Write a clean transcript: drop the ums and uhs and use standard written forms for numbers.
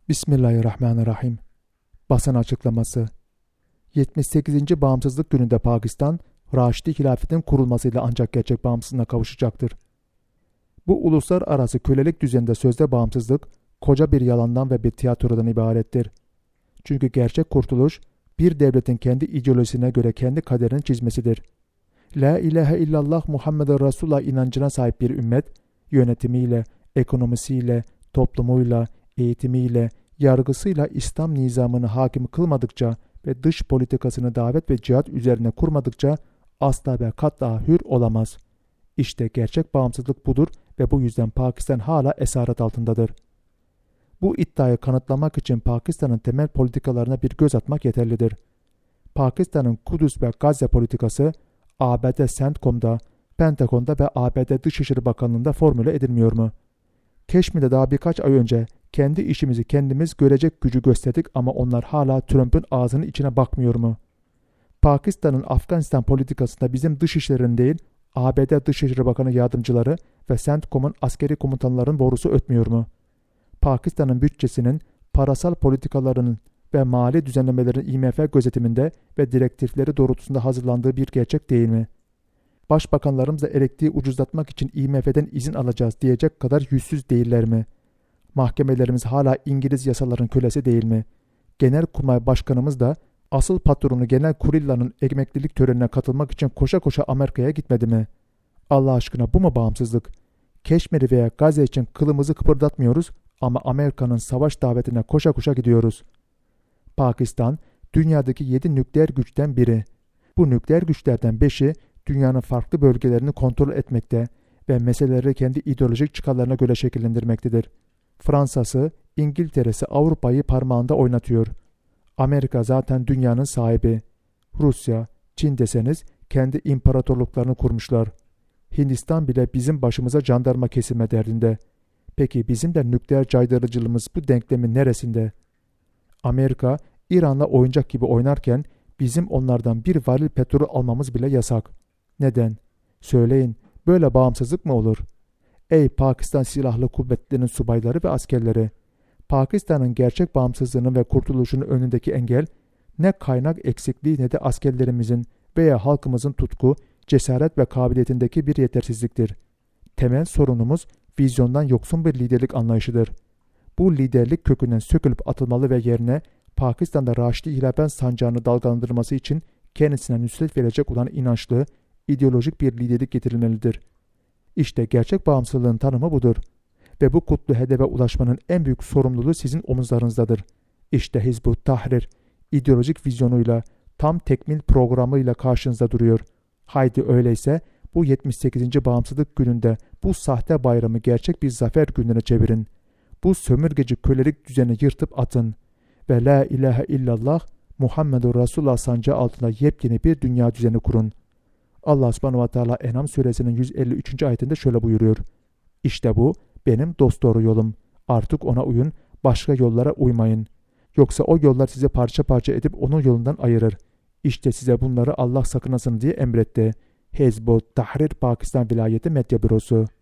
Bismillahirrahmanirrahim. Basın açıklaması. 78. Bağımsızlık Günü'nde Pakistan, Raşidi Hilafetin kurulmasıyla ancak gerçek bağımsızlığına kavuşacaktır. Bu uluslararası kölelik düzeninde sözde bağımsızlık, koca bir yalandan ve bir tiyatrodan ibarettir. Çünkü gerçek kurtuluş, bir devletin kendi ideolojisine göre kendi kaderini çizmesidir. La ilahe illallah Muhammeden Resulullah inancına sahip bir ümmet, yönetimiyle, ekonomisiyle, toplumuyla, eğitimiyle, yargısıyla İslam nizamını hakim kılmadıkça ve dış politikasını davet ve cihat üzerine kurmadıkça asla ve kat'a hür olamaz. İşte gerçek bağımsızlık budur ve bu yüzden Pakistan hala esaret altındadır. Bu iddiayı kanıtlamak için Pakistan'ın temel politikalarına bir göz atmak yeterlidir. Pakistan'ın Kudüs ve Gazze politikası ABD CENTCOM'da, Pentagon'da ve ABD Dışişleri Bakanlığı'nda formüle edilmiyor mu? Keşmir'de daha birkaç ay önce kendi işimizi kendimiz görecek gücü gösterdik ama onlar hala Trump'ın ağzının içine bakmıyor mu? Pakistan'ın Afganistan politikasında bizim dışişlerin değil, ABD Dışişleri Bakanı yardımcıları ve CENTCOM'un askeri komutanların borusu ötmüyor mu? Pakistan'ın bütçesinin, parasal politikalarının ve mali düzenlemelerin IMF gözetiminde ve direktifleri doğrultusunda hazırlandığı bir gerçek değil mi? Başbakanlarımızla elektriği ucuzlatmak için IMF'den izin alacağız diyecek kadar yüzsüz değiller mi? Mahkemelerimiz hala İngiliz yasaların kölesi değil mi? Genelkurmay Başkanımız da asıl patronu Genel Kurilla'nın emeklilik törenine katılmak için koşa koşa Amerika'ya gitmedi mi? Allah aşkına bu mu bağımsızlık? Keşmir'i veya Gazze için kılımızı kıpırdatmıyoruz ama Amerika'nın savaş davetine koşa koşa gidiyoruz. Pakistan, dünyadaki 7 nükleer güçten biri. Bu nükleer güçlerden 5'i dünyanın farklı bölgelerini kontrol etmekte ve meseleleri kendi ideolojik çıkarlarına göre şekillendirmektedir. Fransa'sı, İngiltere'si Avrupa'yı parmağında oynatıyor. Amerika zaten dünyanın sahibi. Rusya, Çin deseniz kendi imparatorluklarını kurmuşlar. Hindistan bile bizim başımıza jandarma kesilme derdinde. Peki bizim de nükleer caydırıcılığımız bu denklemin neresinde? Amerika, İran'la oyuncak gibi oynarken bizim onlardan bir varil petrol almamız bile yasak. Neden? Söyleyin, böyle bağımsızlık mı olur? Ey Pakistan Silahlı Kuvvetleri'nin subayları ve askerleri! Pakistan'ın gerçek bağımsızlığının ve kurtuluşunun önündeki engel, ne kaynak eksikliği ne de askerlerimizin veya halkımızın tutku, cesaret ve kabiliyetindeki bir yetersizliktir. Temel sorunumuz vizyondan yoksun bir liderlik anlayışıdır. Bu liderlik kökünden sökülüp atılmalı ve yerine Pakistan'da Raşidi Hilafet sancağını dalgalandırması için kendisine nüsret verecek olan inançlı, ideolojik bir liderlik getirilmelidir. İşte gerçek bağımsızlığın tanımı budur. Ve bu kutlu hedefe ulaşmanın en büyük sorumluluğu sizin omuzlarınızdadır. İşte Hizb-ut Tahrir, ideolojik vizyonuyla, tam tekmil programıyla karşınızda duruyor. Haydi öyleyse bu 78. Bağımsızlık Günü'nde bu sahte bayramı gerçek bir zafer gününe çevirin. Bu sömürgeci kölelik düzeni yırtıp atın. Ve la ilahe illallah Muhammedur Resulullah sancağı altında yepyeni bir dünya düzeni kurun. Allah subhanahu ve teala En'am suresinin 153. ayetinde şöyle buyuruyor. İşte bu benim dosdoğru yolum. Artık ona uyun, başka yollara uymayın. Yoksa o yollar sizi parça parça edip onun yolundan ayırır. İşte size bunları Allah sakınasın diye emretti. Hizb-ut Tahrir Pakistan Vilayeti Medya Bürosu.